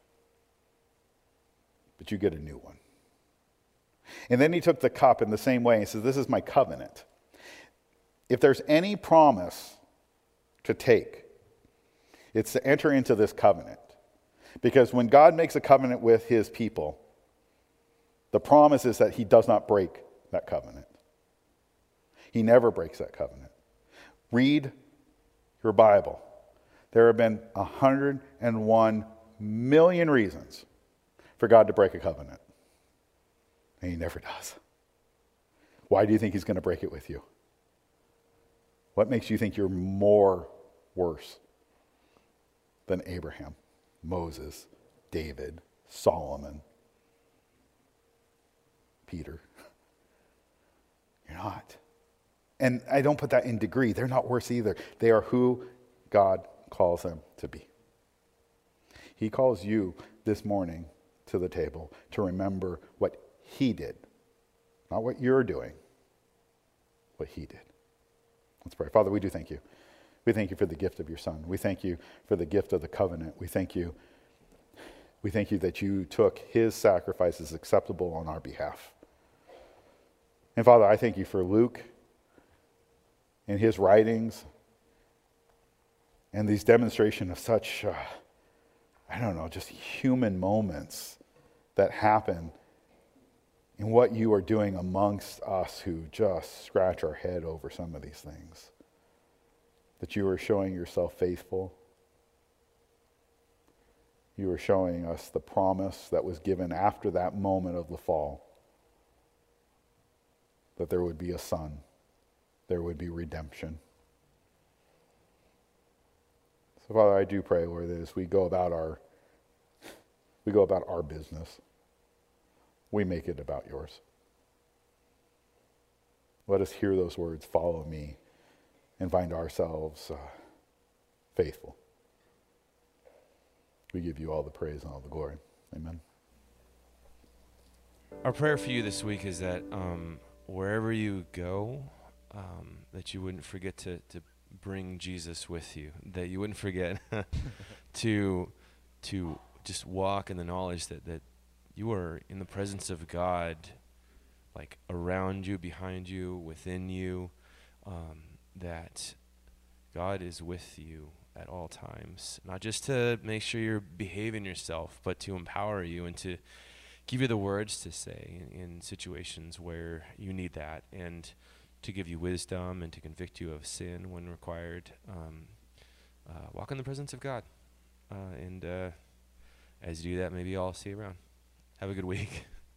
But you get a new one. And then he took the cup in the same way and he says, this is my covenant. If there's any promise to take, it's to enter into this covenant. Because when God makes a covenant with his people, the promise is that he does not break that covenant. He never breaks that covenant. Read your Bible. There have been 101 million reasons for God to break a covenant. And he never does. Why do you think he's going to break it with you? What makes you think you're more worse than Abraham, Moses, David, Solomon, Peter? You're not. And I don't put that in degree. They're not worse either. They are who God calls them to be. He calls you this morning to the table to remember what he did. Not what you're doing, what he did. Let's pray. Father, we do thank you. We thank you for the gift of your Son. We thank you for the gift of the covenant. We thank you that you took his sacrifices acceptable on our behalf. And Father, I thank you for Luke and his writings and these demonstration of such, just human moments that happen in what you are doing amongst us who just scratch our head over some of these things. That you are showing yourself faithful. You are showing us the promise that was given after that moment of the fall. That there would be a son. There would be redemption. So Father, I do pray, Lord, that as we go about our business, we make it about yours. Let us hear those words, follow me, and find ourselves faithful. We give you all the praise and all the glory. Amen. Our prayer for you this week is that wherever you go, that you wouldn't forget to bring Jesus with you, that you wouldn't forget to just walk in the knowledge that you are in the presence of God, like around you, behind you, within you, that God is with you at all times, not just to make sure you're behaving yourself, but to empower you and to give you the words to say in situations where you need that, and to give you wisdom and to convict you of sin when required. Walk in the presence of God. And as you do that, maybe I'll see you around. Have a good week.